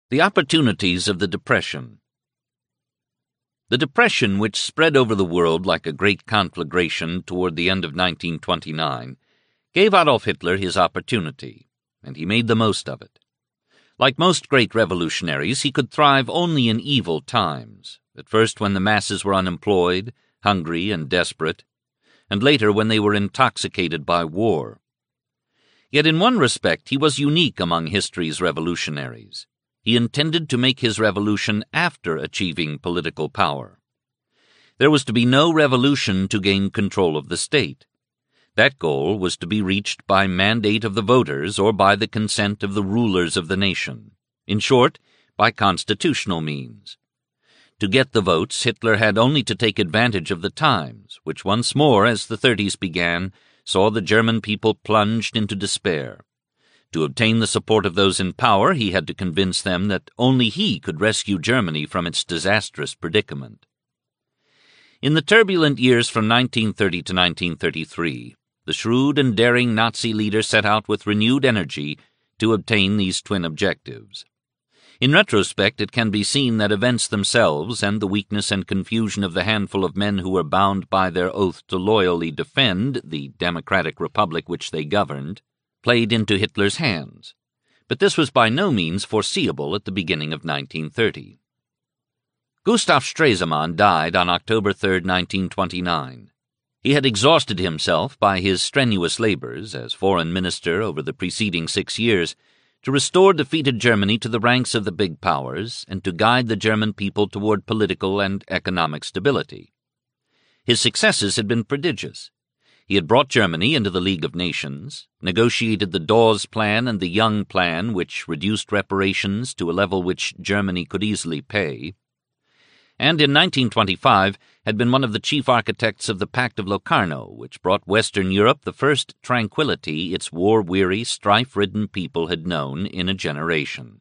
The opportunities of the Depression. The Depression, which spread over the world like a great conflagration toward the end of 1929, gave Adolf Hitler his opportunity, and he made the most of it. Like most great revolutionaries, he could thrive only in evil times, at first when the masses were unemployed, hungry, and desperate, and later when they were intoxicated by war. Yet in one respect he was unique among history's revolutionaries. He intended to make his revolution after achieving political power. There was to be no revolution to gain control of the state. That goal was to be reached by mandate of the voters or by the consent of the rulers of the nation. In short, by constitutional means. To get the votes, Hitler had only to take advantage of the times, which once more, as the 30s began, saw the German people plunged into despair. To obtain the support of those in power, he had to convince them that only he could rescue Germany from its disastrous predicament. In the turbulent years from 1930 to 1933, the shrewd and daring Nazi leader set out with renewed energy to obtain these twin objectives. In retrospect, it can be seen that events themselves and the weakness and confusion of the handful of men who were bound by their oath to loyally defend the democratic republic which they governed played into Hitler's hands, but this was by no means foreseeable at the beginning of 1930. Gustav Stresemann died on October 3, 1929. He had exhausted himself by his strenuous labors as foreign minister over the preceding 6 years to restore defeated Germany to the ranks of the big powers and to guide the German people toward political and economic stability. His successes had been prodigious. He had brought Germany into the League of Nations, negotiated the Dawes Plan and the Young Plan, which reduced reparations to a level which Germany could easily pay, and in 1925 had been one of the chief architects of the Pact of Locarno, which brought Western Europe the first tranquility its war-weary, strife-ridden people had known in a generation.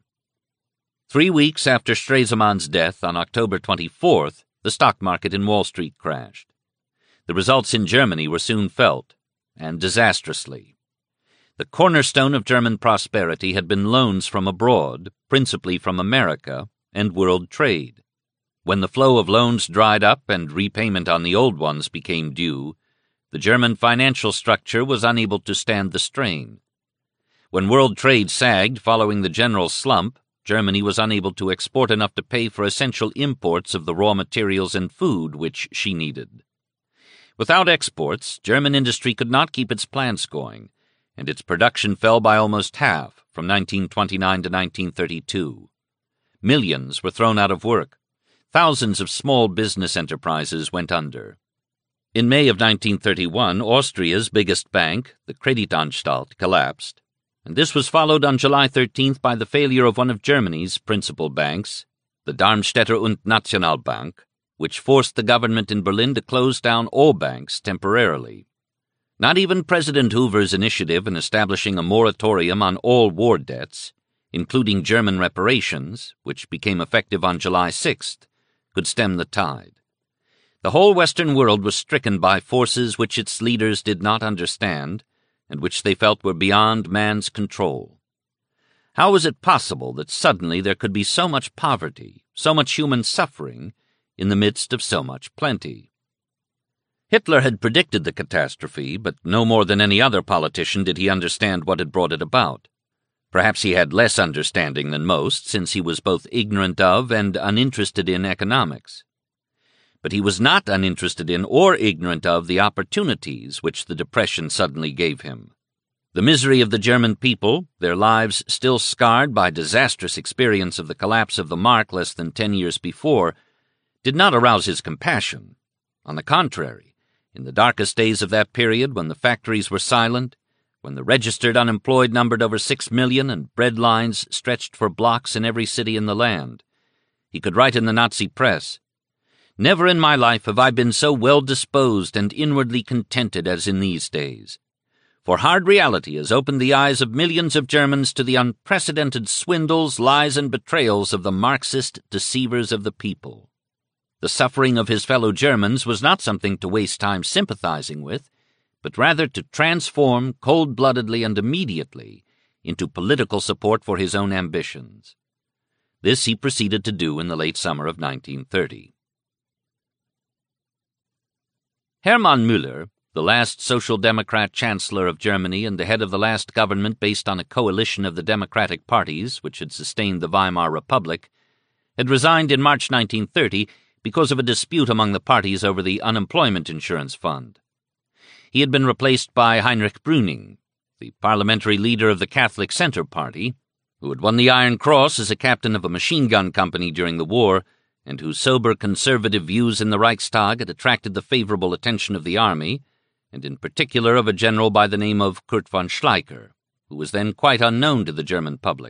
3 weeks after Stresemann's death, on October 24th, the stock market in Wall Street crashed. The results in Germany were soon felt, and disastrously. The cornerstone of German prosperity had been loans from abroad, principally from America, and world trade. When the flow of loans dried up and repayment on the old ones became due, the German financial structure was unable to stand the strain. When world trade sagged following the general slump, Germany was unable to export enough to pay for essential imports of the raw materials and food which she needed. Without exports, German industry could not keep its plants going, and its production fell by almost half from 1929 to 1932. Millions were thrown out of work. Thousands of small business enterprises went under. In May of 1931, Austria's biggest bank, the Kreditanstalt, collapsed, and this was followed on July 13th by the failure of one of Germany's principal banks, the Darmstädter und Nationalbank, which forced the government in Berlin to close down all banks temporarily. Not even President Hoover's initiative in establishing a moratorium on all war debts, including German reparations, which became effective on July 6th, could stem the tide. The whole Western world was stricken by forces which its leaders did not understand and which they felt were beyond man's control. How was it possible that suddenly there could be so much poverty, so much human suffering, in the midst of so much plenty? Hitler had predicted the catastrophe, but no more than any other politician did he understand what had brought it about. Perhaps he had less understanding than most, since he was both ignorant of and uninterested in economics. But he was not uninterested in or ignorant of the opportunities which the Depression suddenly gave him. The misery of the German people, their lives still scarred by disastrous experience of the collapse of the mark less than 10 years before, did not arouse his compassion. On the contrary, in the darkest days of that period, when the factories were silent, when the registered unemployed numbered over 6 million and bread lines stretched for blocks in every city in the land, he could write in the Nazi press, "Never in my life have I been so well disposed and inwardly contented as in these days. For hard reality has opened the eyes of millions of Germans to the unprecedented swindles, lies, and betrayals of the Marxist deceivers of the people." The suffering of his fellow Germans was not something to waste time sympathizing with, but rather to transform cold-bloodedly and immediately into political support for his own ambitions. This he proceeded to do in the late summer of 1930. Hermann Müller, the last Social Democrat Chancellor of Germany and the head of the last government based on a coalition of the democratic parties which had sustained the Weimar Republic, had resigned in March 1930 because of a dispute among the parties over the unemployment insurance fund. He had been replaced by Heinrich Brüning, the parliamentary leader of the Catholic Centre Party, who had won the Iron Cross as a captain of a machine gun company during the war, and whose sober conservative views in the Reichstag had attracted the favourable attention of the army, and in particular of a general by the name of Kurt von Schleicher, who was then quite unknown to the German public.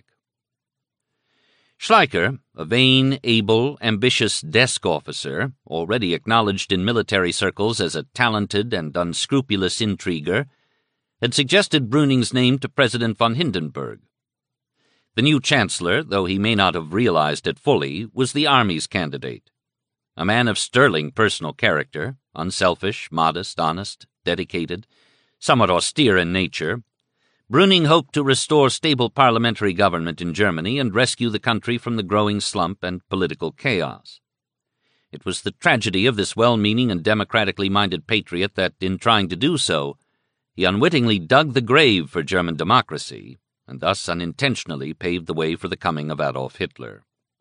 Schleicher, a vain, able, ambitious desk officer, already acknowledged in military circles as a talented and unscrupulous intriguer, had suggested Brüning's name to President von Hindenburg. The new chancellor, though he may not have realized it fully, was the army's candidate. A man of sterling personal character, unselfish, modest, honest, dedicated, somewhat austere in nature, Brüning hoped to restore stable parliamentary government in Germany and rescue the country from the growing slump and political chaos. It was the tragedy of this well-meaning and democratically minded patriot that, in trying to do so, he unwittingly dug the grave for German democracy, and thus unintentionally paved the way for the coming of Adolf Hitler.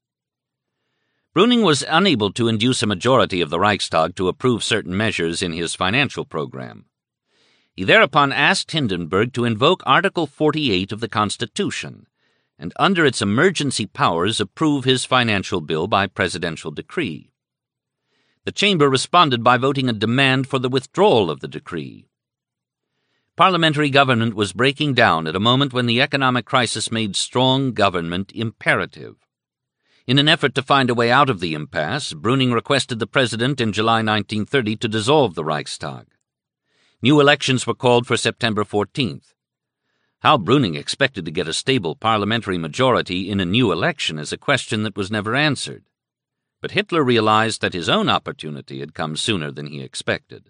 Brüning was unable to induce a majority of the Reichstag to approve certain measures in his financial program. He thereupon asked Hindenburg to invoke Article 48 of the Constitution, and under its emergency powers approve his financial bill by presidential decree. The chamber responded by voting a demand for the withdrawal of the decree. Parliamentary government was breaking down at a moment when the economic crisis made strong government imperative. In an effort to find a way out of the impasse, Brüning requested the president in July 1930 to dissolve the Reichstag. New elections were called for September 14th. How Brüning expected to get a stable parliamentary majority in a new election is a question that was never answered. But Hitler realized that his own opportunity had come sooner than he expected.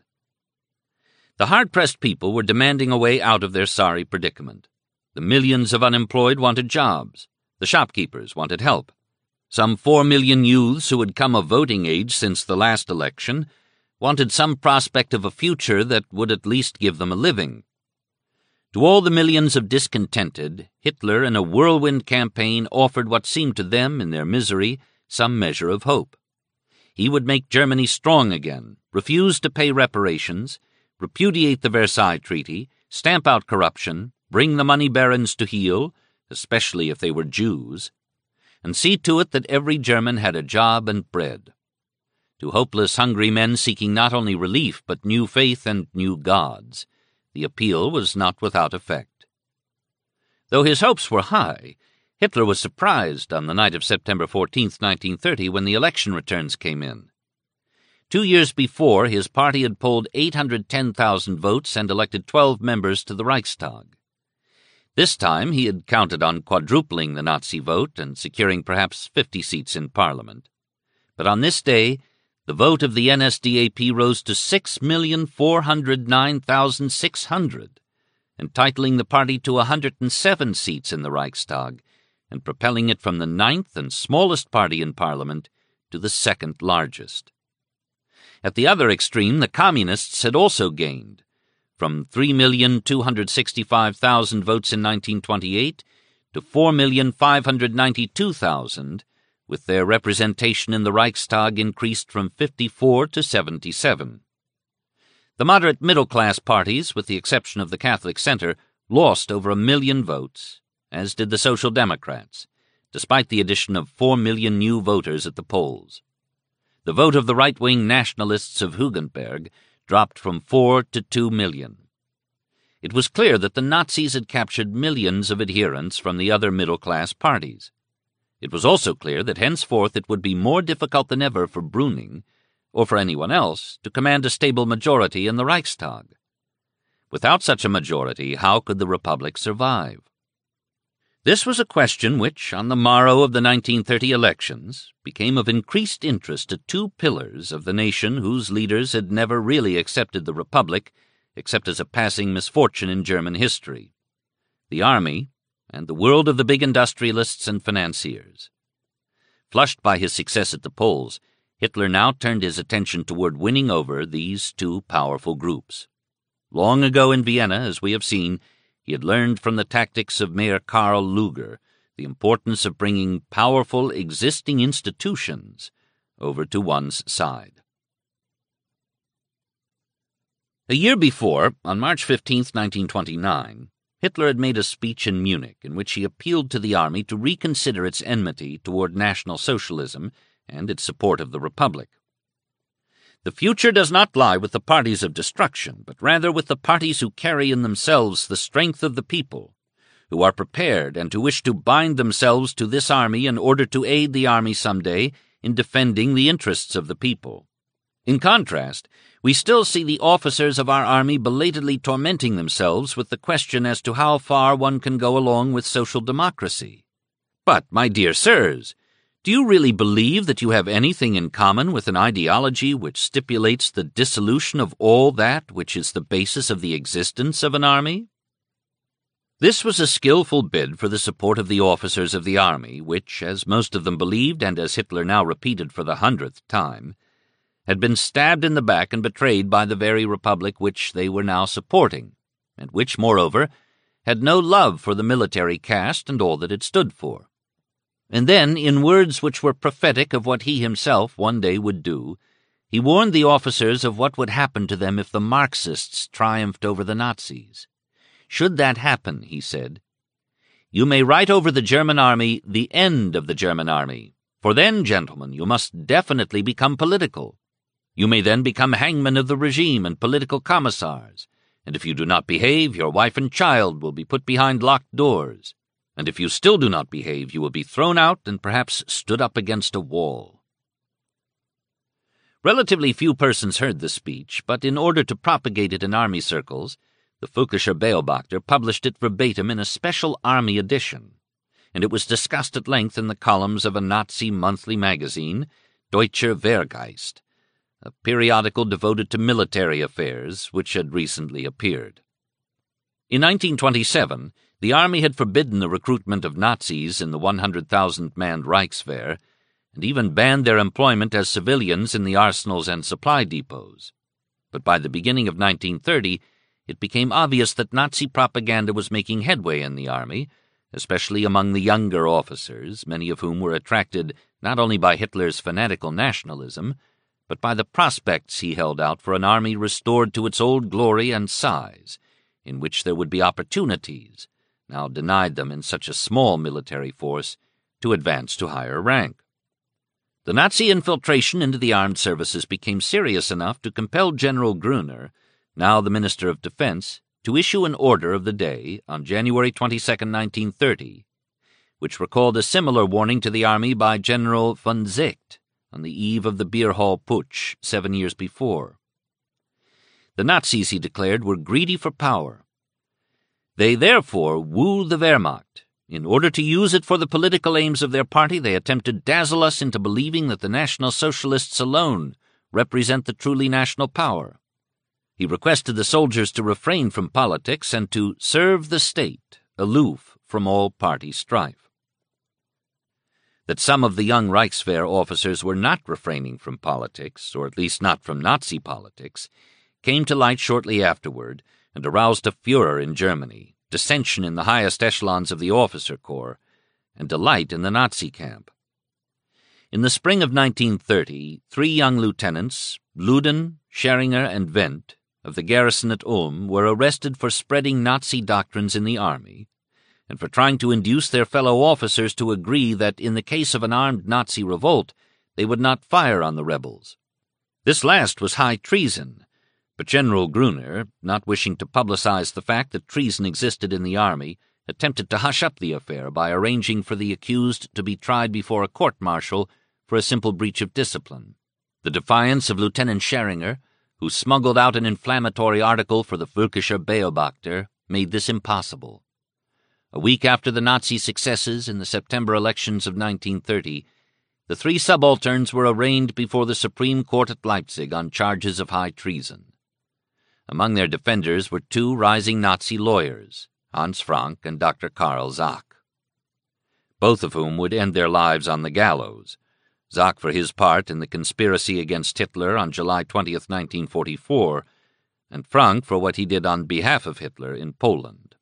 The hard-pressed people were demanding a way out of their sorry predicament. The millions of unemployed wanted jobs. The shopkeepers wanted help. Some 4 million youths who had come of voting age since the last election wanted some prospect of a future that would at least give them a living. To all the millions of discontented, Hitler, in a whirlwind campaign, offered what seemed to them, in their misery, some measure of hope. He would make Germany strong again, refuse to pay reparations, repudiate the Versailles Treaty, stamp out corruption, bring the money barons to heel, especially if they were Jews, and see to it that every German had a job and bread. To hopeless, hungry men seeking not only relief but new faith and new gods, the appeal was not without effect. Though his hopes were high, Hitler was surprised on the night of September 14, 1930, when the election returns came in. 2 years before, his party had polled 810,000 votes and elected 12 members to the Reichstag. This time he had counted on quadrupling the Nazi vote and securing perhaps 50 seats in Parliament. But on this day, the vote of the NSDAP rose to 6,409,600, entitling the party to 107 seats in the Reichstag and propelling it from the 9th and smallest party in Parliament to the 2nd largest. At the other extreme, the Communists had also gained, from 3,265,000 votes in 1928 to 4,592,000, with their representation in the Reichstag increased from 54 to 77. The moderate middle-class parties, with the exception of the Catholic Centre, lost over 1 million votes, as did the Social Democrats, despite the addition of 4 million new voters at the polls. The vote of the right-wing nationalists of Hugenberg dropped from 4 to 2 million. It was clear that the Nazis had captured millions of adherents from the other middle-class parties. It was also clear that henceforth it would be more difficult than ever for Brüning, or for anyone else, to command a stable majority in the Reichstag. Without such a majority, how could the Republic survive? This was a question which, on the morrow of the 1930 elections, became of increased interest to two pillars of the nation whose leaders had never really accepted the Republic except as a passing misfortune in German history: the army and the world of the big industrialists and financiers. Flushed by his success at the polls, Hitler now turned his attention toward winning over these two powerful groups. Long ago in Vienna, as we have seen, he had learned from the tactics of Mayor Karl Lueger the importance of bringing powerful existing institutions over to one's side. A year before, on March 15, 1929, Hitler had made a speech in Munich in which he appealed to the army to reconsider its enmity toward National Socialism and its support of the Republic. The future does not lie with the parties of destruction, but rather with the parties who carry in themselves the strength of the people, who are prepared and who wish to bind themselves to this army in order to aid the army someday in defending the interests of the people. In contrast, we still see the officers of our army belatedly tormenting themselves with the question as to how far one can go along with social democracy. But, my dear sirs, do you really believe that you have anything in common with an ideology which stipulates the dissolution of all that which is the basis of the existence of an army? This was a skillful bid for the support of the officers of the army, which, as most of them believed, and as Hitler now repeated for the 100th time, had been stabbed in the back and betrayed by the very republic which they were now supporting, and which, moreover, had no love for the military caste and all that it stood for. And then, in words which were prophetic of what he himself one day would do, he warned the officers of what would happen to them if the Marxists triumphed over the Nazis. Should that happen, he said, you may write over the German army the end of the German army, for then, gentlemen, you must definitely become political. You may then become hangmen of the regime and political commissars, and if you do not behave, your wife and child will be put behind locked doors, and if you still do not behave, you will be thrown out and perhaps stood up against a wall. Relatively few persons heard the speech, but in order to propagate it in army circles, the Völkischer Beobachter published it verbatim in a special army edition, and it was discussed at length in the columns of a Nazi monthly magazine, Deutscher Wehrgeist, a periodical devoted to military affairs which had recently appeared. In 1927, the army had forbidden the recruitment of Nazis in the 100,000-man Reichswehr, and even banned their employment as civilians in the arsenals and supply depots. But by the beginning of 1930, it became obvious that Nazi propaganda was making headway in the army, especially among the younger officers, many of whom were attracted not only by Hitler's fanatical nationalism, but by the prospects he held out for an army restored to its old glory and size, in which there would be opportunities, now denied them in such a small military force, to advance to higher rank. The Nazi infiltration into the armed services became serious enough to compel General Gruner, now the Minister of Defense, to issue an order of the day on January 22, 1930, which recalled a similar warning to the army by General von Seeckt on the eve of the Beer Hall Putsch 7 years before. The Nazis, he declared, were greedy for power. They therefore woo the Wehrmacht. In order to use it for the political aims of their party, they attempt to dazzle us into believing that the National Socialists alone represent the truly national power. He requested the soldiers to refrain from politics and to serve the state, aloof from all party strife. That some of the young Reichswehr officers were not refraining from politics, or at least not from Nazi politics, came to light shortly afterward and aroused a furor in Germany, dissension in the highest echelons of the officer corps, and delight in the Nazi camp. In the spring of 1930, 3 young lieutenants, Luden, Scheringer, and Wendt, of the garrison at Ulm, were arrested for spreading Nazi doctrines in the army, and for trying to induce their fellow officers to agree that in the case of an armed Nazi revolt, they would not fire on the rebels. This last was high treason, but General Gruner, not wishing to publicize the fact that treason existed in the army, attempted to hush up the affair by arranging for the accused to be tried before a court-martial for a simple breach of discipline. The defiance of Lieutenant Scheringer, who smuggled out an inflammatory article for the Völkischer Beobachter, made this impossible. A week after the Nazi successes in the September elections of 1930, the 3 subalterns were arraigned before the Supreme Court at Leipzig on charges of high treason. Among their defenders were 2 rising Nazi lawyers, Hans Frank and Dr. Karl Zach. both of whom would end their lives on the gallows. Zach for his part in the conspiracy against Hitler on July 20th, 1944, and Frank for what he did on behalf of Hitler in Poland.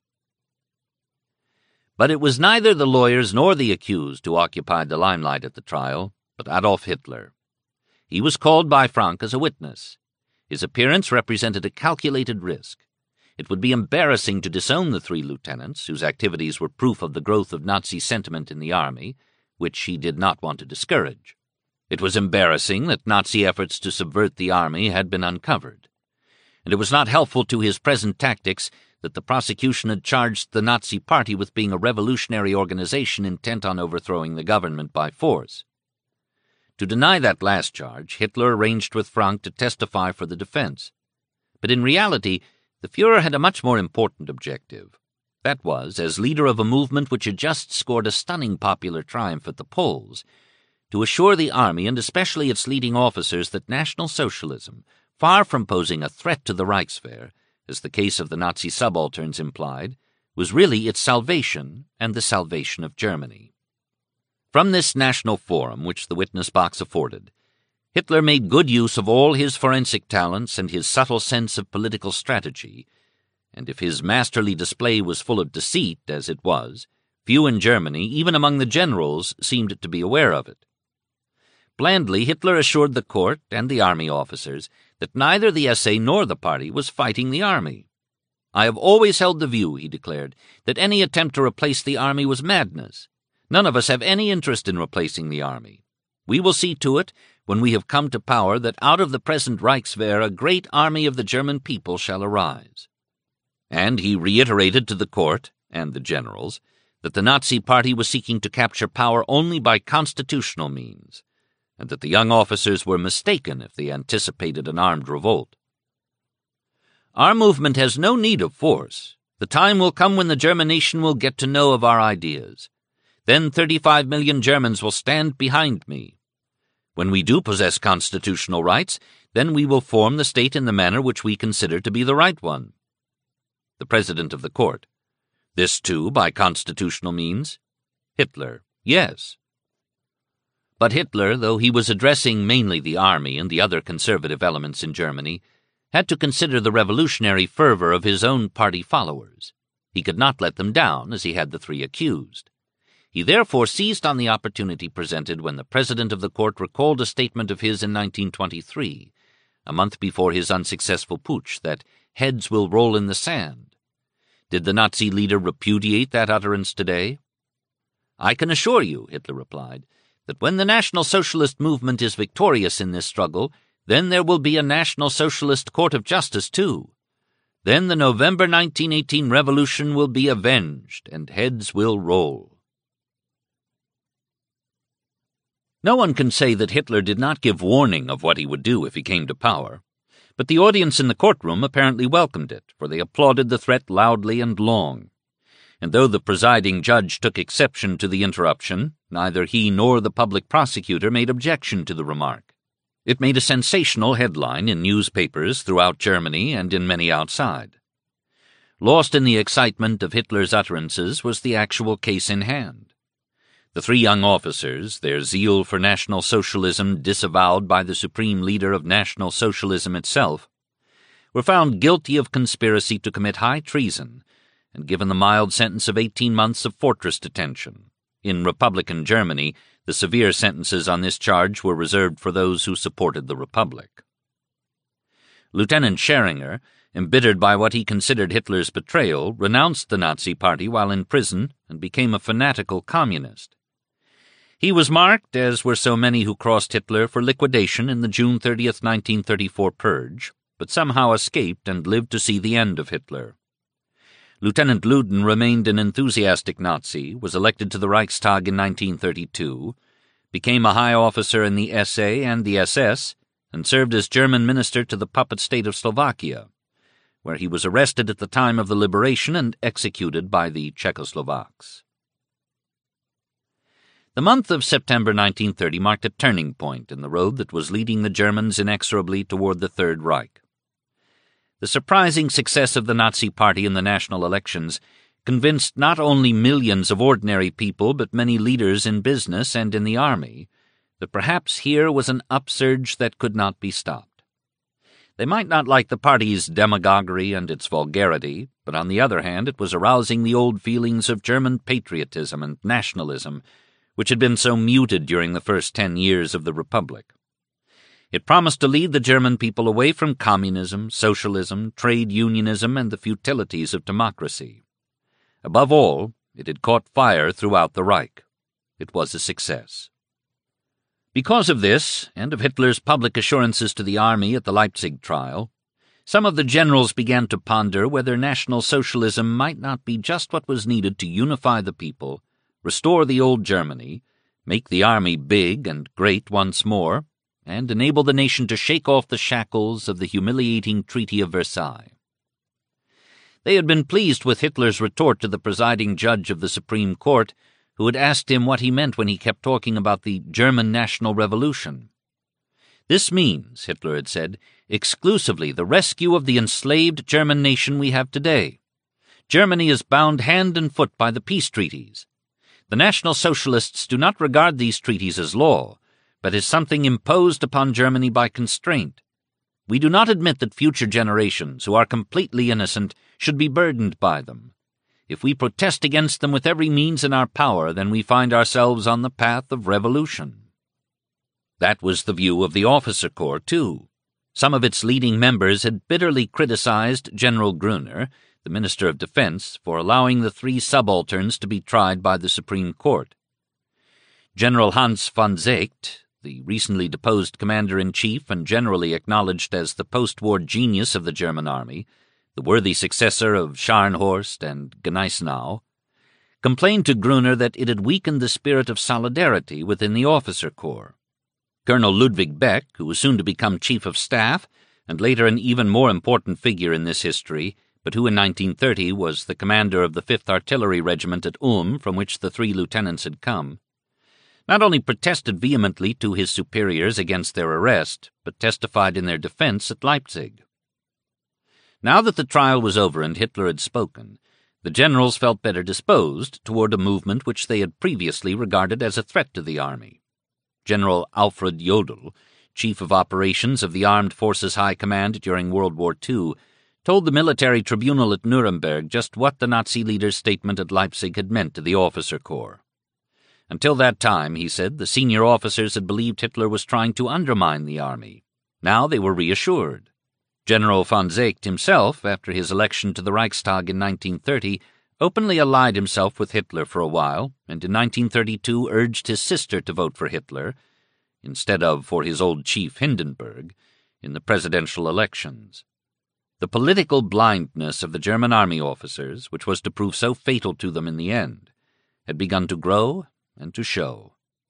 But it was neither the lawyers nor the accused who occupied the limelight at the trial, but Adolf Hitler. He was called by Frank as a witness. His appearance represented a calculated risk. It would be embarrassing to disown the three lieutenants, whose activities were proof of the growth of Nazi sentiment in the army, which he did not want to discourage. It was embarrassing that Nazi efforts to subvert the army had been uncovered. And it was not helpful to his present tactics that the prosecution had charged the Nazi Party with being a revolutionary organization intent on overthrowing the government by force. To deny that last charge, Hitler arranged with Frank to testify for the defense. But in reality, the Führer had a much more important objective. That was, as leader of a movement which had just scored a stunning popular triumph at the polls, to assure the army and especially its leading officers that National Socialism, far from posing a threat to the Reichswehr, as the case of the Nazi subalterns implied, was really its salvation and the salvation of Germany. From this national forum which the witness box afforded, Hitler made good use of all his forensic talents and his subtle sense of political strategy, and if his masterly display was full of deceit, as it was, few in Germany, even among the generals, seemed to be aware of it. Blandly, Hitler assured the court and the army officers that neither the SA nor the party was fighting the army. "I have always held the view," he declared, "that any attempt to replace the army was madness. None of us have any interest in replacing the army. We will see to it, when we have come to power, that out of the present Reichswehr a great army of the German people shall arise." And he reiterated to the court and the generals that the Nazi Party was seeking to capture power only by constitutional means, and that the young officers were mistaken if they anticipated an armed revolt. "Our movement has no need of force. The time will come when the German nation will get to know of our ideas. Then 35 million Germans will stand behind me. When we do possess constitutional rights, then we will form the state in the manner which we consider to be the right one." The President of the Court: "This too by constitutional means?" Hitler: "Yes." But Hitler, though he was addressing mainly the army and the other conservative elements in Germany, had to consider the revolutionary fervor of his own party followers. He could not let them down, as he had the three accused. He therefore seized on the opportunity presented when the President of the Court recalled a statement of his in 1923, a month before his unsuccessful putsch, that heads will roll in the sand. Did the Nazi leader repudiate that utterance today? "I can assure you," Hitler replied, "that when the National Socialist movement is victorious in this struggle, then there will be a National Socialist Court of Justice too. Then the November 1918 revolution will be avenged, and heads will roll." No one can say that Hitler did not give warning of what he would do if he came to power, but the audience in the courtroom apparently welcomed it, for they applauded the threat loudly and long. And though the presiding judge took exception to the interruption, neither he nor the public prosecutor made objection to the remark. It made a sensational headline in newspapers throughout Germany and in many outside. Lost in the excitement of Hitler's utterances was the actual case in hand. The three young officers, their zeal for National Socialism disavowed by the supreme leader of National Socialism itself, were found guilty of conspiracy to commit high treason and given the mild sentence of 18 months of fortress detention. In Republican Germany, the severe sentences on this charge were reserved for those who supported the Republic. Lieutenant Scheringer, embittered by what he considered Hitler's betrayal, renounced the Nazi Party while in prison and became a fanatical communist. He was marked, as were so many who crossed Hitler, for liquidation in the June 30th, 1934 purge, but somehow escaped and lived to see the end of Hitler. Lieutenant Luden remained an enthusiastic Nazi, was elected to the Reichstag in 1932, became a high officer in the SA and the SS, and served as German minister to the puppet state of Slovakia, where he was arrested at the time of the liberation and executed by the Czechoslovaks. The month of September 1930 marked a turning point in the road that was leading the Germans inexorably toward the Third Reich. The surprising success of the Nazi Party in the national elections convinced not only millions of ordinary people but many leaders in business and in the army that perhaps here was an upsurge that could not be stopped. They might not like the party's demagoguery and its vulgarity, but on the other hand it was arousing the old feelings of German patriotism and nationalism, which had been so muted during the first 10 years of the Republic. It promised to lead the German people away from communism, socialism, trade unionism, and the futilities of democracy. Above all, it had caught fire throughout the Reich. It was a success. Because of this, and of Hitler's public assurances to the army at the Leipzig trial, some of the generals began to ponder whether National Socialism might not be just what was needed to unify the people, restore the old Germany, make the army big and great once more, and enable the nation to shake off the shackles of the humiliating Treaty of Versailles. They had been pleased with Hitler's retort to the presiding judge of the Supreme Court, who had asked him what he meant when he kept talking about the German National Revolution. "This means," Hitler had said, "exclusively the rescue of the enslaved German nation we have today. Germany is bound hand and foot by the peace treaties. The National Socialists do not regard these treaties as law, but as something imposed upon Germany by constraint. We do not admit that future generations, who are completely innocent, should be burdened by them. If we protest against them with every means in our power, then we find ourselves on the path of revolution." That was the view of the officer corps, too. Some of its leading members had bitterly criticized General Gruner, the Minister of Defense, for allowing the 3 subalterns to be tried by the Supreme Court. General Hans von Seeckt, the recently deposed commander-in-chief and generally acknowledged as the post-war genius of the German army, the worthy successor of Scharnhorst and Gneisenau, complained to Gruner that it had weakened the spirit of solidarity within the officer corps. Colonel Ludwig Beck, who was soon to become Chief of Staff, and later an even more important figure in this history, but who in 1930 was the commander of the 5th Artillery Regiment at Ulm, from which the 3 lieutenants had come, not only protested vehemently to his superiors against their arrest, but testified in their defense at Leipzig. Now that the trial was over and Hitler had spoken, the generals felt better disposed toward a movement which they had previously regarded as a threat to the army. General Alfred Jodl, Chief of Operations of the Armed Forces High Command during World War II, told the military tribunal at Nuremberg just what the Nazi leader's statement at Leipzig had meant to the officer corps. Until that time, he said, the senior officers had believed Hitler was trying to undermine the army. Now they were reassured. General von Seeckt himself, after his election to the Reichstag in 1930, openly allied himself with Hitler for a while, and in 1932 urged his sister to vote for Hitler, instead of for his old chief Hindenburg, in the presidential elections. The political blindness of the German army officers, which was to prove so fatal to them in the end, had begun to grow and to show.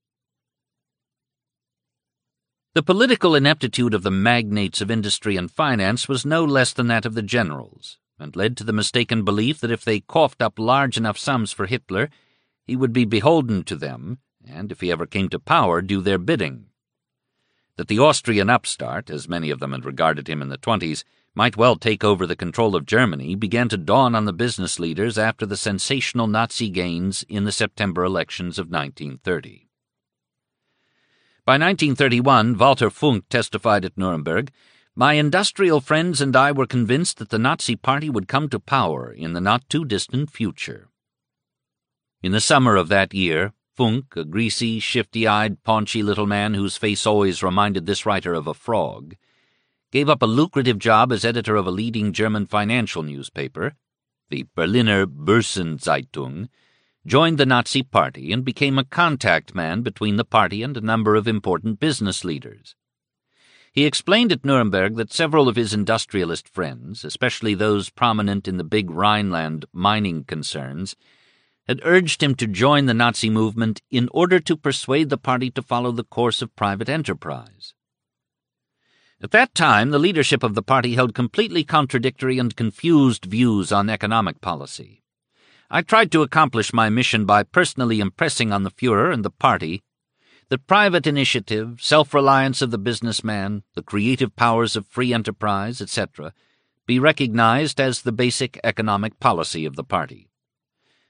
The political ineptitude of the magnates of industry and finance was no less than that of the generals, and led to the mistaken belief that if they coughed up large enough sums for Hitler, he would be beholden to them, and if he ever came to power, do their bidding. That the Austrian upstart, as many of them had regarded him in the 1920s, might well take over the control of Germany began to dawn on the business leaders after the sensational Nazi gains in the September elections of 1930. By 1931, Walter Funk testified at Nuremberg, "My industrial friends and I were convinced that the Nazi Party would come to power in the not-too-distant future." In the summer of that year, Funk, a greasy, shifty-eyed, paunchy little man whose face always reminded this writer of a frog, gave up a lucrative job as editor of a leading German financial newspaper, the Berliner Börsenzeitung, joined the Nazi Party and became a contact man between the party and a number of important business leaders. He explained at Nuremberg that several of his industrialist friends, especially those prominent in the big Rhineland mining concerns, had urged him to join the Nazi movement in order to persuade the party to follow the course of private enterprise. At that time, the leadership of the party held completely contradictory and confused views on economic policy. I tried to accomplish my mission by personally impressing on the Führer and the party that private initiative, self-reliance of the businessman, the creative powers of free enterprise, etc., be recognized as the basic economic policy of the party.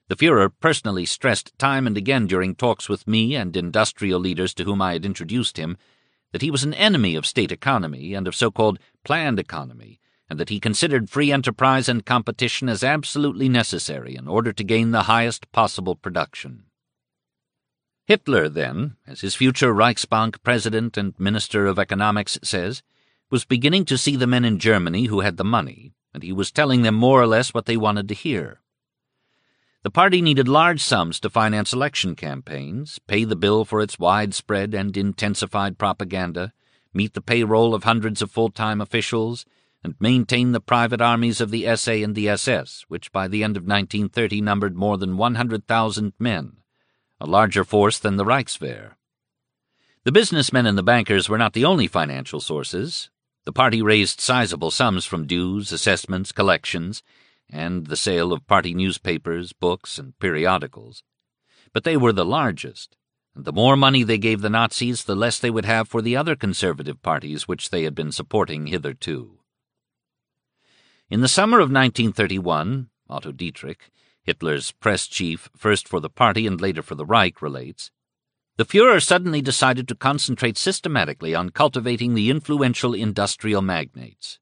The Führer personally stressed time and again during talks with me and industrial leaders to whom I had introduced him that he was an enemy of state economy and of so-called planned economy, and that he considered free enterprise and competition as absolutely necessary in order to gain the highest possible production. Hitler, then, as his future Reichsbank president and Minister of Economics says, was beginning to see the men in Germany who had the money, and he was telling them more or less what they wanted to hear. The party needed large sums to finance election campaigns, pay the bill for its widespread and intensified propaganda, meet the payroll of hundreds of full-time officials, and maintain the private armies of the SA and the SS, which by the end of 1930 numbered more than 100,000 men, a larger force than the Reichswehr. The businessmen and the bankers were not the only financial sources. The party raised sizable sums from dues, assessments, collections, and the sale of party newspapers, books, and periodicals. But they were the largest, and the more money they gave the Nazis, the less they would have for the other conservative parties which they had been supporting hitherto. In the summer of 1931, Otto Dietrich, Hitler's press chief first for the party and later for the Reich, relates, the Führer suddenly decided to concentrate systematically on cultivating the influential industrial magnates.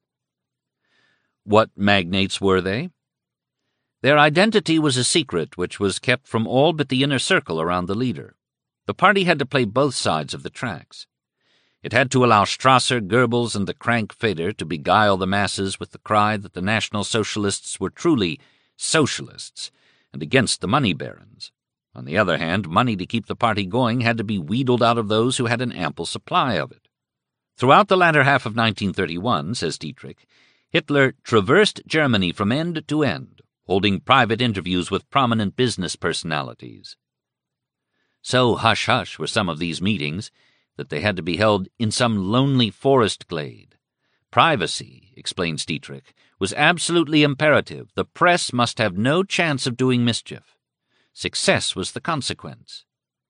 What magnates were they? Their identity was a secret which was kept from all but the inner circle around the leader. The party had to play both sides of the tracks. It had to allow Strasser, Goebbels, and the crank Feder to beguile the masses with the cry that the National Socialists were truly socialists and against the money barons. On the other hand, money to keep the party going had to be wheedled out of those who had an ample supply of it. Throughout the latter half of 1931, says Dietrich, Hitler traversed Germany from end to end, holding private interviews with prominent business personalities. So hush-hush were some of these meetings that they had to be held in some lonely forest glade. Privacy, explains Dietrich, was absolutely imperative. The press must have no chance of doing mischief. Success was the consequence.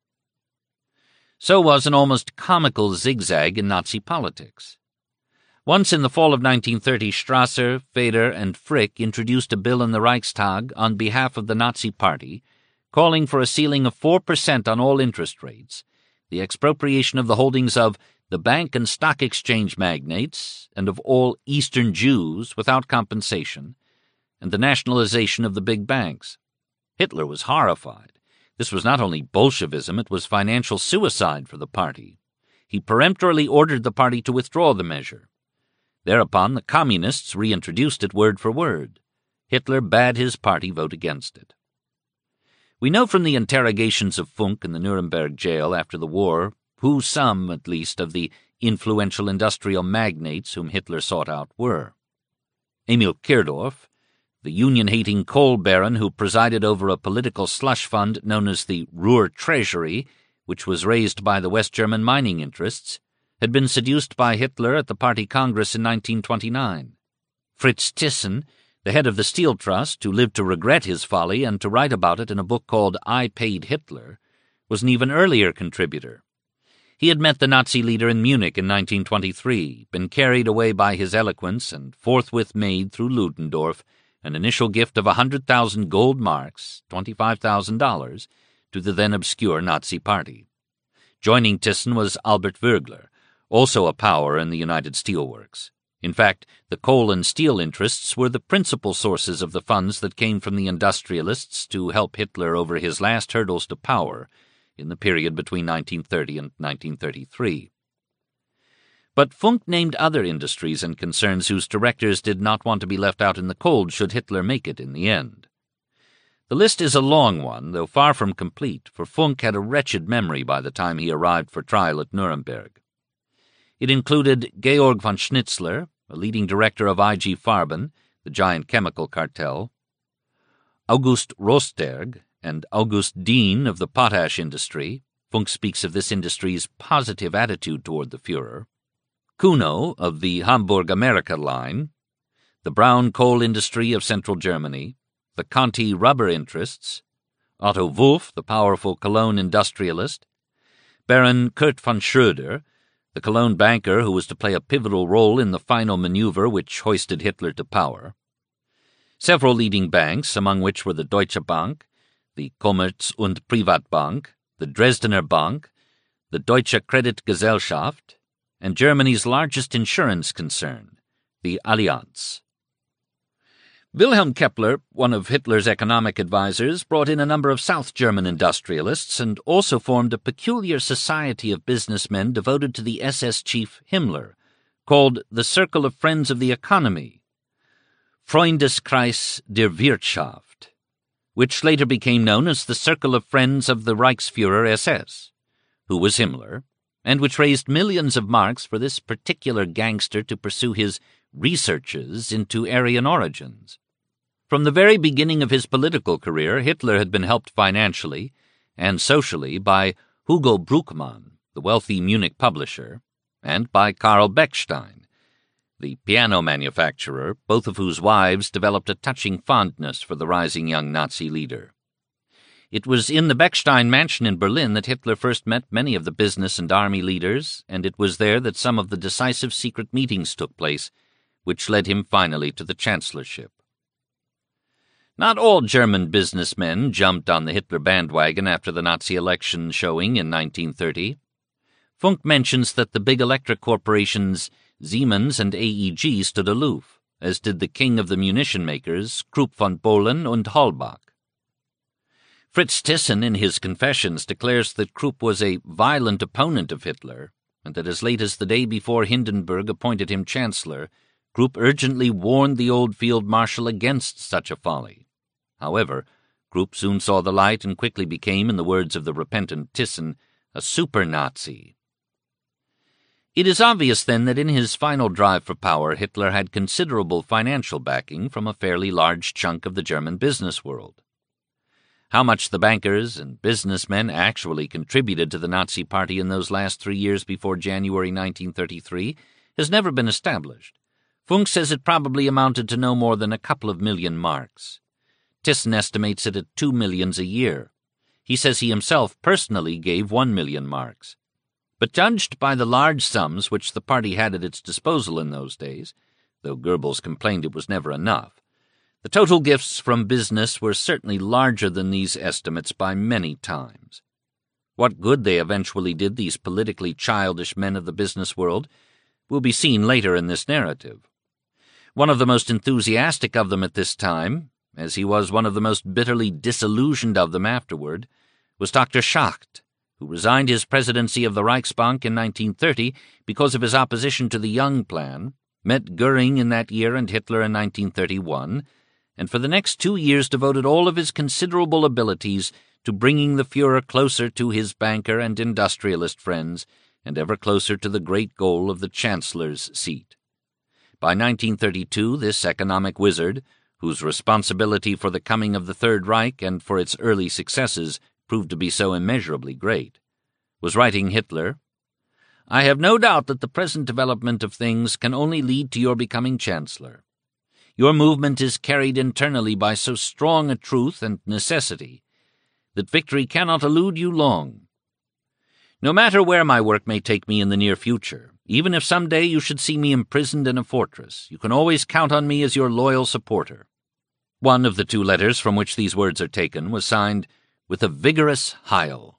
So was an almost comical zigzag in Nazi politics. Once in the fall of 1930, Strasser, Feder, and Frick introduced a bill in the Reichstag on behalf of the Nazi Party, calling for a ceiling of 4% on all interest rates, the expropriation of the holdings of the bank and stock exchange magnates and of all Eastern Jews without compensation, and the nationalization of the big banks. Hitler was horrified. This was not only Bolshevism, it was financial suicide for the party. He peremptorily ordered the party to withdraw the measure. Thereupon the Communists reintroduced it word for word. Hitler bade his party vote against it. We know from the interrogations of Funk in the Nuremberg jail after the war who some, at least, of the influential industrial magnates whom Hitler sought out were. Emil Kirdorf, the union-hating coal baron who presided over a political slush fund known as the Ruhr Treasury, which was raised by the West German mining interests, had been seduced by Hitler at the Party Congress in 1929. Fritz Thyssen, the head of the Steel Trust, who lived to regret his folly and to write about it in a book called I Paid Hitler, was an even earlier contributor. He had met the Nazi leader in Munich in 1923, been carried away by his eloquence, and forthwith made, through Ludendorff, an initial gift of 100,000 gold marks, $25,000, to the then obscure Nazi Party. Joining Thyssen was Albert Wögler, also a power in the United Steelworks. In fact, the coal and steel interests were the principal sources of the funds that came from the industrialists to help Hitler over his last hurdles to power in the period between 1930 and 1933. But Funk named other industries and concerns whose directors did not want to be left out in the cold should Hitler make it in the end. The list is a long one, though far from complete, for Funk had a wretched memory by the time he arrived for trial at Nuremberg. It included Georg von Schnitzler, a leading director of IG Farben, the giant chemical cartel, August Rosterg and August Dien of the potash industry. Funk speaks of this industry's positive attitude toward the Führer, Kuno of the Hamburg-America line, the brown coal industry of central Germany, the Conti rubber interests, Otto Wolff, the powerful Cologne industrialist, Baron Kurt von Schröder, the Cologne banker who was to play a pivotal role in the final maneuver which hoisted Hitler to power, Several leading banks, among which were the Deutsche Bank, the Commerz- und Privatbank, the Dresdner Bank, the Deutsche Kreditgesellschaft, and Germany's largest insurance concern, the Allianz. Wilhelm Kepler, one of Hitler's economic advisers, brought in a number of South German industrialists and also formed a peculiar society of businessmen devoted to the SS chief Himmler, called the Circle of Friends of the Economy, Freundeskreis der Wirtschaft, which later became known as the Circle of Friends of the Reichsfuhrer SS, who was Himmler, and which raised millions of marks for this particular gangster to pursue his researches into Aryan origins. From the very beginning of his political career, Hitler had been helped financially and socially by Hugo Bruckmann, the wealthy Munich publisher, and by Karl Bechstein, the piano manufacturer, both of whose wives developed a touching fondness for the rising young Nazi leader. It was in the Bechstein mansion in Berlin that Hitler first met many of the business and army leaders, and it was there that some of the decisive secret meetings took place, which led him finally to the chancellorship. Not all German businessmen jumped on the Hitler bandwagon after the Nazi election showing in 1930. Funk mentions that the big electric corporations Siemens and AEG stood aloof, as did the king of the munition makers, Krupp von Bohlen and Halbach. Fritz Thyssen, in his Confessions, declares that Krupp was a violent opponent of Hitler, and that as late as the day before Hindenburg appointed him chancellor, Krupp urgently warned the old field marshal against such a folly. However, Krupp soon saw the light and quickly became, in the words of the repentant Thyssen, a super-Nazi. It is obvious, then, that in his final drive for power, Hitler had considerable financial backing from a fairly large chunk of the German business world. How much the bankers and businessmen actually contributed to the Nazi Party in those last 3 years before January 1933 has never been established. Funk says it probably amounted to no more than a couple of million marks. Thyssen estimates it at 2 million a year. He says he himself personally gave 1 million marks. But judged by the large sums which the party had at its disposal in those days, though Goebbels complained it was never enough, the total gifts from business were certainly larger than these estimates by many times. What good they eventually did these politically childish men of the business world will be seen later in this narrative. One of the most enthusiastic of them at this time, as he was one of the most bitterly disillusioned of them afterward, was Dr. Schacht, who resigned his presidency of the Reichsbank in 1930 because of his opposition to the Young Plan, met Goering in that year and Hitler in 1931, and for the next 2 years devoted all of his considerable abilities to bringing the Führer closer to his banker and industrialist friends, and ever closer to the great goal of the Chancellor's seat. By 1932, this economic wizard, whose responsibility for the coming of the Third Reich and for its early successes proved to be so immeasurably great, was writing Hitler, "I have no doubt that the present development of things can only lead to your becoming Chancellor. Your movement is carried internally by so strong a truth and necessity that victory cannot elude you long. No matter where my work may take me in the near future, even if some day you should see me imprisoned in a fortress, you can always count on me as your loyal supporter." One of the 2 letters from which these words are taken was signed with a vigorous Heil.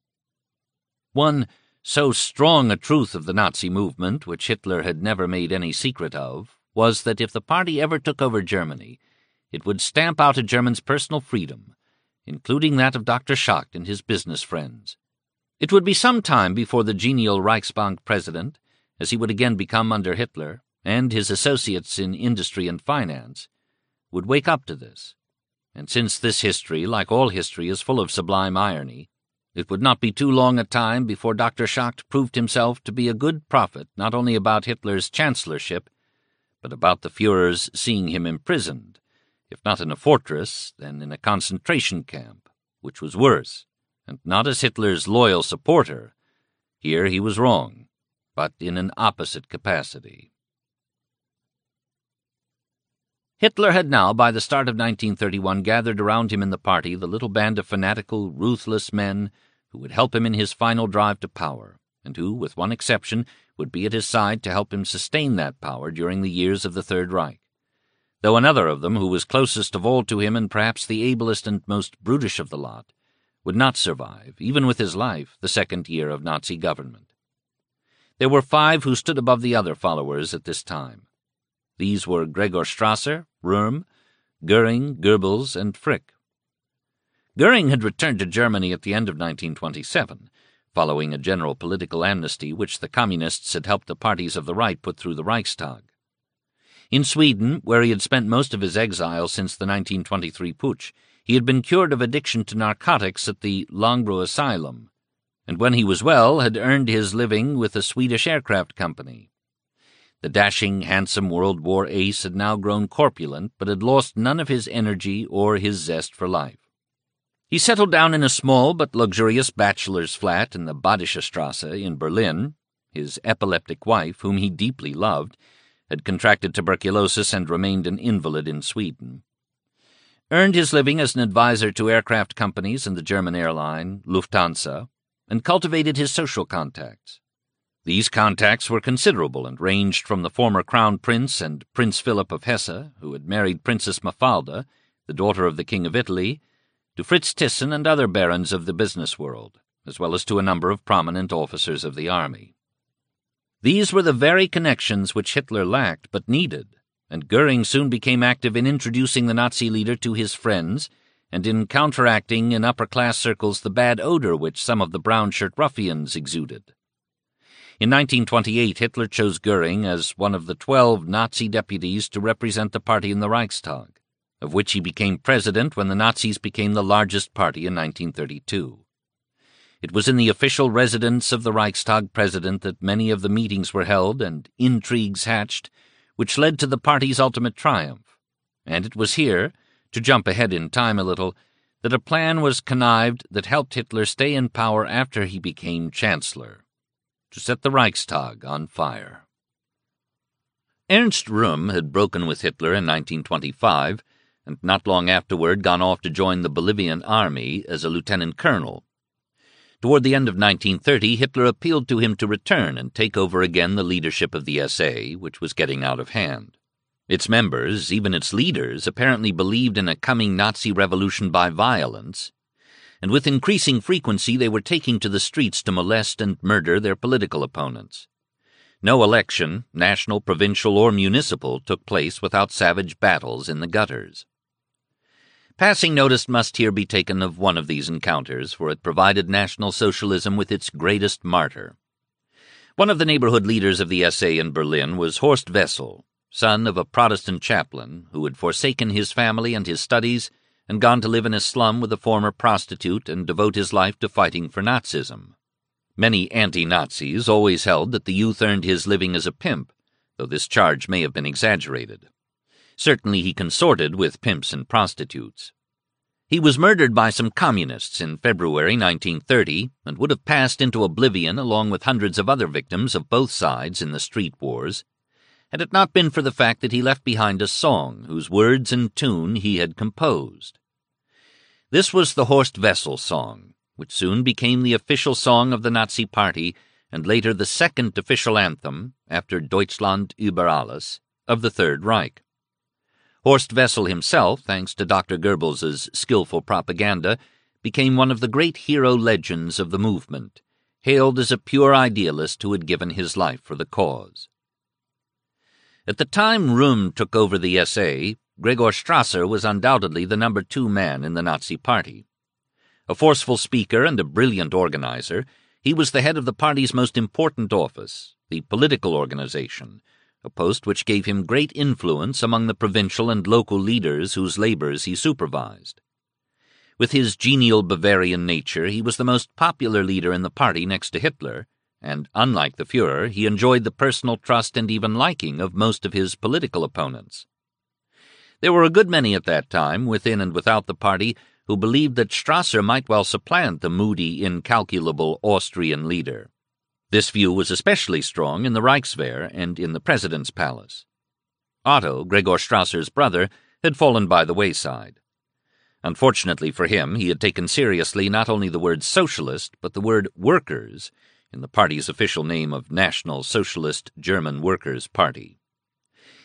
One so strong a truth of the Nazi movement, which Hitler had never made any secret of, was that if the party ever took over Germany, it would stamp out a German's personal freedom, including that of Dr. Schacht and his business friends. It would be some time before the genial Reichsbank president, as he would again become under Hitler, and his associates in industry and finance, would wake up to this. And since this history, like all history, is full of sublime irony, it would not be too long a time before Dr. Schacht proved himself to be a good prophet not only about Hitler's chancellorship, but about the Führer's seeing him imprisoned, if not in a fortress, then in a concentration camp, which was worse, and not as Hitler's loyal supporter. Here he was wrong, but in an opposite capacity. Hitler had now, by the start of 1931, gathered around him in the party the little band of fanatical, ruthless men who would help him in his final drive to power, and who, with one exception, would be at his side to help him sustain that power during the years of the Third Reich. though another of them, who was closest of all to him and perhaps the ablest and most brutish of the lot, would not survive, even with his life, the second year of Nazi government. There were 5 who stood above the other followers at this time. These were Gregor Strasser, Röhm, Goering, Goebbels, and Frick. Goering had returned to Germany at the end of 1927, following a general political amnesty which the Communists had helped the parties of the right put through the Reichstag. In Sweden, where he had spent most of his exile since the 1923 putsch, he had been cured of addiction to narcotics at the Långbro Asylum, and when he was well had earned his living with a Swedish aircraft company. The dashing, handsome World War ace had now grown corpulent, but had lost none of his energy or his zest for life. He settled down in a small but luxurious bachelor's flat in the Badische Strasse in Berlin. His epileptic wife, whom he deeply loved, had contracted tuberculosis and remained an invalid in Sweden. Earned his living as an advisor to aircraft companies and the German airline, Lufthansa, and cultivated his social contacts. These contacts were considerable and ranged from the former Crown Prince and Prince Philip of Hesse, who had married Princess Mafalda, the daughter of the King of Italy, to Fritz Thyssen and other barons of the business world, as well as to a number of prominent officers of the army. These were the very connections which Hitler lacked but needed, and Goering soon became active in introducing the Nazi leader to his friends and in counteracting in upper-class circles the bad odor which some of the brown-shirt ruffians exuded. In 1928, Hitler chose Goering as one of the 12 Nazi deputies to represent the party in the Reichstag, of which he became president when the Nazis became the largest party in 1932. It was in the official residence of the Reichstag president that many of the meetings were held and intrigues hatched, which led to the party's ultimate triumph. And it was here, to jump ahead in time a little, that a plan was connived that helped Hitler stay in power after he became chancellor: to set the Reichstag on fire. Ernst Röhm had broken with Hitler in 1925, and not long afterward gone off to join the Bolivian army as a lieutenant colonel. Toward the end of 1930, Hitler appealed to him to return and take over again the leadership of the SA, which was getting out of hand. Its members, even its leaders, apparently believed in a coming Nazi revolution by violence, and with increasing frequency they were taking to the streets to molest and murder their political opponents. No election, national, provincial, or municipal, took place without savage battles in the gutters. Passing notice must here be taken of one of these encounters, for it provided National Socialism with its greatest martyr. One of the neighborhood leaders of the SA in Berlin was Horst Wessel, son of a Protestant chaplain who had forsaken his family and his studies and gone to live in a slum with a former prostitute and devote his life to fighting for Nazism. Many anti-Nazis always held that the youth earned his living as a pimp, though this charge may have been exaggerated. Certainly he consorted with pimps and prostitutes. He was murdered by some communists in February 1930 and would have passed into oblivion along with hundreds of other victims of both sides in the street wars, had it not been for the fact that he left behind a song whose words and tune he had composed. This was the Horst Wessel song, which soon became the official song of the Nazi Party and later the second official anthem, after Deutschland über alles, of the Third Reich. Horst Wessel himself, thanks to Dr. Goebbels's skillful propaganda, became one of the great hero legends of the movement, hailed as a pure idealist who had given his life for the cause. At the time Röhm took over the SA, Gregor Strasser was undoubtedly the number 2 man in the Nazi Party. A forceful speaker and a brilliant organizer, he was the head of the party's most important office, the political organization, a post which gave him great influence among the provincial and local leaders whose labors he supervised. With his genial Bavarian nature, he was the most popular leader in the party next to Hitler, and, unlike the Führer, he enjoyed the personal trust and even liking of most of his political opponents. There were a good many at that time, within and without the party, who believed that Strasser might well supplant the moody, incalculable Austrian leader. This view was especially strong in the Reichswehr and in the President's Palace. Otto, Gregor Strasser's brother, had fallen by the wayside. Unfortunately for him, he had taken seriously not only the word socialist, but the word workers, in the party's official name of National Socialist German Workers' Party.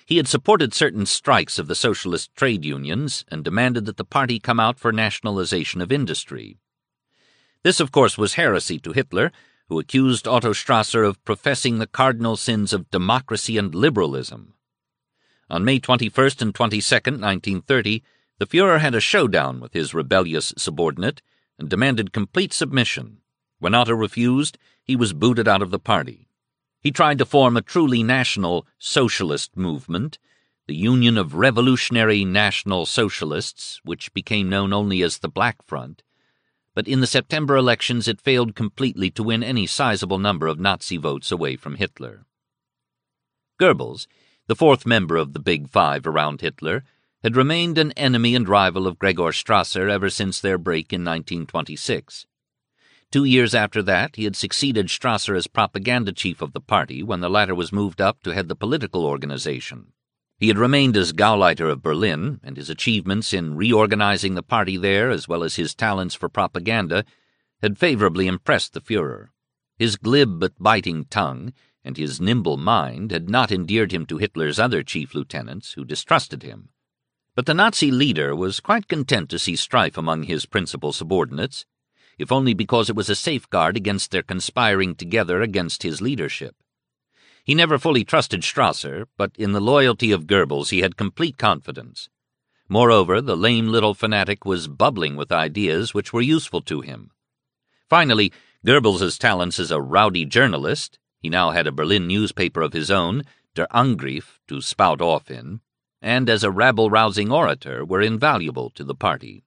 He had supported certain strikes of the socialist trade unions and demanded that the party come out for nationalization of industry. This, of course, was heresy to Hitler, who accused Otto Strasser of professing the cardinal sins of democracy and liberalism. On May 21st and 22nd, 1930, the Führer had a showdown with his rebellious subordinate and demanded complete submission. When Otto refused, he was booted out of the party. He tried to form a truly national socialist movement, the Union of Revolutionary National Socialists, which became known only as the Black Front, but in the September elections it failed completely to win any sizable number of Nazi votes away from Hitler. Goebbels, the fourth member of the Big Five around Hitler, had remained an enemy and rival of Gregor Strasser ever since their break in 1926. 2 years after that, he had succeeded Strasser as propaganda chief of the party when the latter was moved up to head the political organization. He had remained as Gauleiter of Berlin, and his achievements in reorganizing the party there, as well as his talents for propaganda, had favorably impressed the Führer. His glib but biting tongue and his nimble mind had not endeared him to Hitler's other chief lieutenants, who distrusted him. But the Nazi leader was quite content to see strife among his principal subordinates, if only because it was a safeguard against their conspiring together against his leadership. He never fully trusted Strasser, but in the loyalty of Goebbels he had complete confidence. Moreover, the lame little fanatic was bubbling with ideas which were useful to him. Finally, Goebbels's talents as a rowdy journalist — he now had a Berlin newspaper of his own, Der Angriff, to spout off in — and as a rabble-rousing orator were invaluable to the party.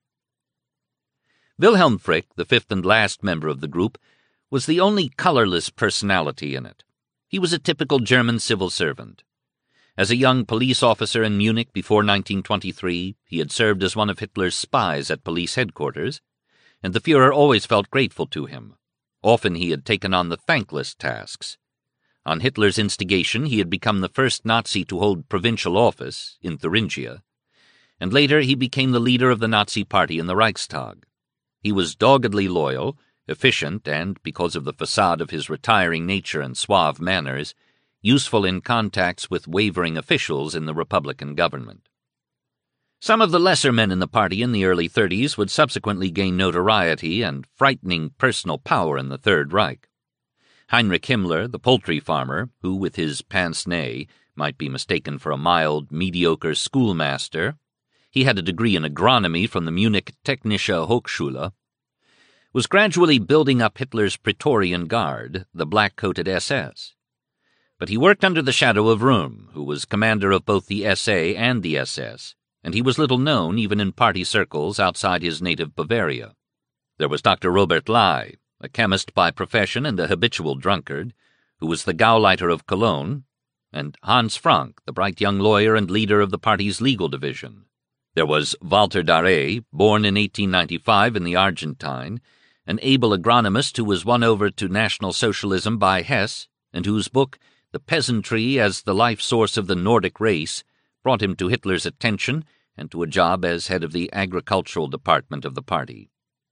Wilhelm Frick, the fifth and last member of the group, was the only colorless personality in it. He was a typical German civil servant. As a young police officer in Munich before 1923, he had served as one of Hitler's spies at police headquarters, and the Führer always felt grateful to him. Often he had taken on the thankless tasks. On Hitler's instigation, he had become the first Nazi to hold provincial office in Thuringia, and later he became the leader of the Nazi party in the Reichstag. He was doggedly loyal, efficient, and, because of the facade of his retiring nature and suave manners, useful in contacts with wavering officials in the Republican government. Some of the lesser men in the party in the early 30s would subsequently gain notoriety and frightening personal power in the Third Reich. Heinrich Himmler, the poultry farmer, who with his pince-nez might be mistaken for a mild, mediocre schoolmaster — he had a degree in agronomy from the Munich Technische Hochschule — was gradually building up Hitler's Praetorian Guard, the black-coated SS. But he worked under the shadow of Röhm, who was commander of both the SA and the SS, and he was little known even in party circles outside his native Bavaria. There was Dr. Robert Ley, a chemist by profession and a habitual drunkard, who was the Gauleiter of Cologne, and Hans Frank, the bright young lawyer and leader of the party's legal division. There was Walter Darré, born in 1895 in the Argentine, an able agronomist who was won over to National Socialism by Hess, and whose book, The Peasantry as the Life Source of the Nordic Race, brought him to Hitler's attention and to a job as head of the agricultural department of the party.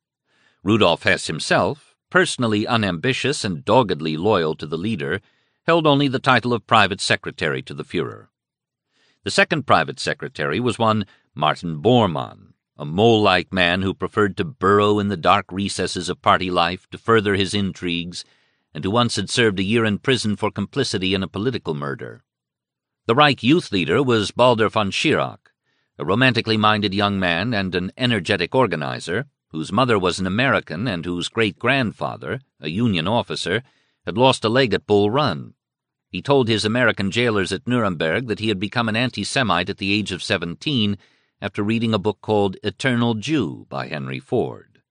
Rudolf Hess himself, personally unambitious and doggedly loyal to the leader, held only the title of private secretary to the Führer. The second private secretary was one Martin Bormann, a mole-like man who preferred to burrow in the dark recesses of party life to further his intrigues, and who once had served a year in prison for complicity in a political murder. The Reich youth leader was Baldur von Schirach, a romantically minded young man and an energetic organizer, whose mother was an American and whose great-grandfather, a Union officer, had lost a leg at Bull Run. He told his American jailers at Nuremberg that he had become an anti-Semite at the age of 17 after reading a book called Eternal Jew by Henry Ford.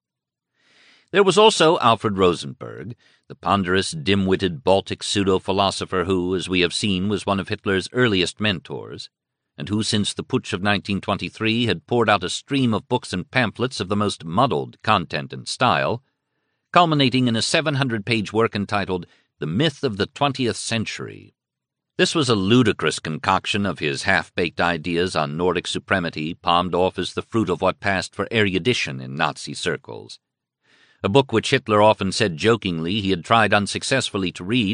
There was also Alfred Rosenberg, the ponderous, dim-witted Baltic pseudo-philosopher who, as we have seen, was one of Hitler's earliest mentors, and who since the Putsch of 1923 had poured out a stream of books and pamphlets of the most muddled content and style, culminating in a 700-page work entitled The Myth of the 20th Century. This was a ludicrous concoction of his half-baked ideas on Nordic supremacy, palmed off as the fruit of what passed for erudition in Nazi circles. A book which Hitler often said jokingly he had tried unsuccessfully to read,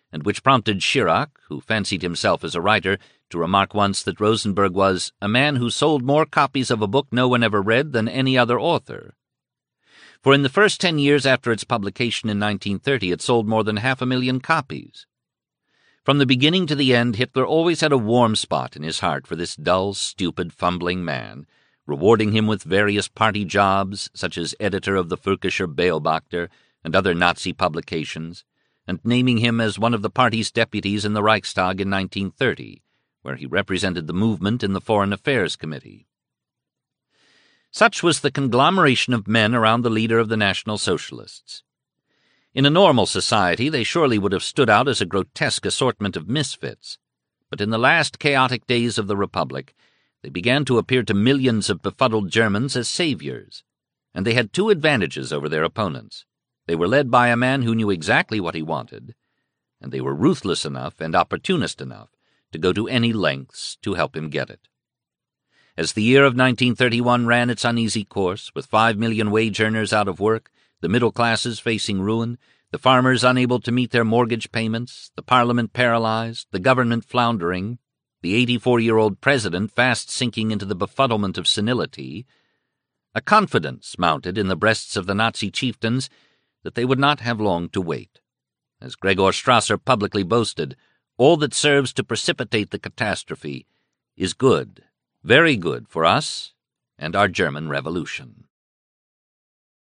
and which prompted Schirach, who fancied himself as a writer, to remark once that Rosenberg was a man who sold more copies of a book no one ever read than any other author. For in the first 10 years after its publication in 1930 it sold more than 500,000 copies. From the beginning to the end, Hitler always had a warm spot in his heart for this dull, stupid, fumbling man, rewarding him with various party jobs, such as editor of the Völkischer Beobachter and other Nazi publications, and naming him as one of the party's deputies in the Reichstag in 1930, where he represented the movement in the Foreign Affairs Committee. Such was the conglomeration of men around the leader of the National Socialists. In a normal society, they surely would have stood out as a grotesque assortment of misfits, but in the last chaotic days of the Republic, they began to appear to millions of befuddled Germans as saviors, and they had two advantages over their opponents. They were led by a man who knew exactly what he wanted, and they were ruthless enough and opportunist enough to go to any lengths to help him get it. As the year of 1931 ran its uneasy course, with 5 million wage earners out of work, the middle classes facing ruin, the farmers unable to meet their mortgage payments, the parliament paralyzed, the government floundering, the 84-year-old president fast sinking into the befuddlement of senility, a confidence mounted in the breasts of the Nazi chieftains that they would not have long to wait. As Gregor Strasser publicly boasted, all that serves to precipitate the catastrophe is good, very good for us and our German Revolution.